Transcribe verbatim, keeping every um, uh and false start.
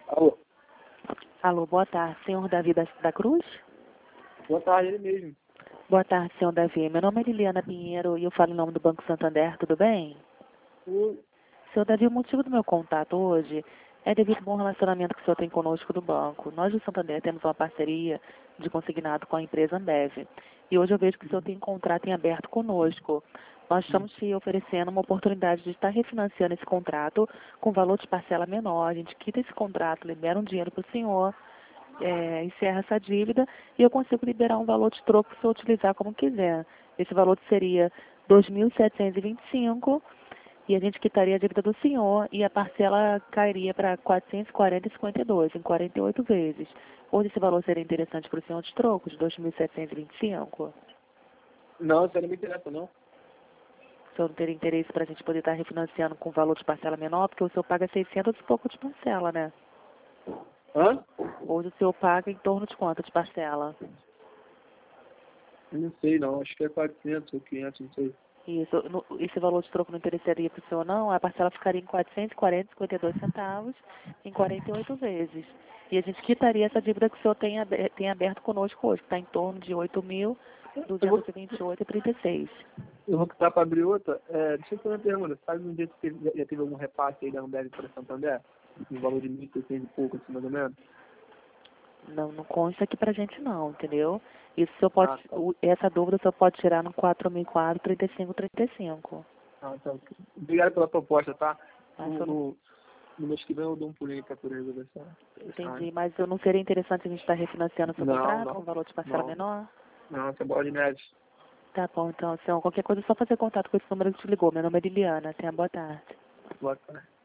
Alô, Alô, boa tarde, senhor Davi da, da Cruz? boa tarde, ele mesmo. Boa tarde, senhor Davi. Meu nome é Liliana Pinheiro e eu falo em nome do Banco Santander, tudo bem? Oi. Senhor Davi, o motivo do meu contato hoje é devido ao bom relacionamento que o senhor tem conosco do banco. Nós do Santander temos uma parceria de consignado com a empresa Ambev. E hoje eu vejo que o senhor tem um contrato em aberto conosco. Nós estamos te oferecendo uma oportunidade de estar refinanciando esse contrato com valor de parcela menor. A gente quita esse contrato, libera um dinheiro para o senhor, é, encerra essa dívida e eu consigo liberar um valor de troco para o senhor utilizar como quiser. Esse valor seria dois mil setecentos e vinte e cinco e a gente quitaria a dívida do senhor e a parcela cairia para quatrocentos e quarenta e cinquenta e dois, em quarenta e oito vezes. Hoje esse valor seria interessante para o senhor de troco, de dois mil setecentos e vinte e cinco? Não, isso aí não me interessa, não. O senhor não teria interesse para a gente poder estar refinanciando com valor de parcela menor, porque o senhor paga seiscentos e pouco de parcela, né? Hã? Hoje o senhor paga em torno de quanto de parcela? Eu não sei, não. Acho que é quatrocentos ou quinhentos, não sei. Isso, no- esse valor de troco não interessaria para o senhor, não? A parcela ficaria em quatrocentos e quarenta e cinquenta e dois centavos em quarenta e oito vezes. E a gente quitaria essa dívida que o senhor tem, abe- tem aberto conosco hoje, que está em torno de oito mil Eu vou, duzentos e vinte e oito vírgula trinta e seis. eu vou quitar para abrir outra. É, deixa eu fazer uma pergunta. Sabe um dia que teve, já teve algum repasse aí da Ambev para Santander? No valor de mil e seiscentos e pouco, assim, mais ou menos? Não, não consta aqui pra gente não, entendeu? Isso o senhor pode, Ah, tá. o- essa dúvida o senhor pode tirar no quatro mil e quatro, trinta e cinco, trinta e cinco. Ah, tá. Obrigado pela proposta, tá? Mas No, eu não no, no mês que vem eu dou um pulinho para poder resolver essa. essa área. entendi, mas eu não seria interessante a gente estar refinanciando o seu Não, contrato com não. valor de parcela Não. menor? Não, essa bola de neve. Tá bom, então, senhor, qualquer coisa é só fazer contato com esse número que te ligou. Meu nome é Liliana. Tenha boa tarde. Boa tarde.